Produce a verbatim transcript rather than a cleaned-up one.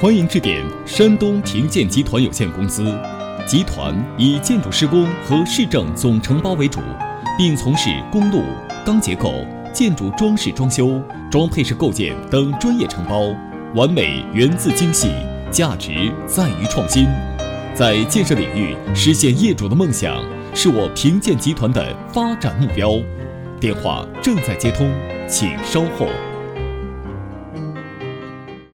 欢迎致电山东平建集团有限公司。集团以建筑施工和市政总承包为主，并从事公路、钢结构、建筑装饰装修、装配式构件等专业承包。完美源自精细，价值在于创新。在建设领域实现业主的梦想，是我平建集团的发展目标。电话正在接通，请稍后。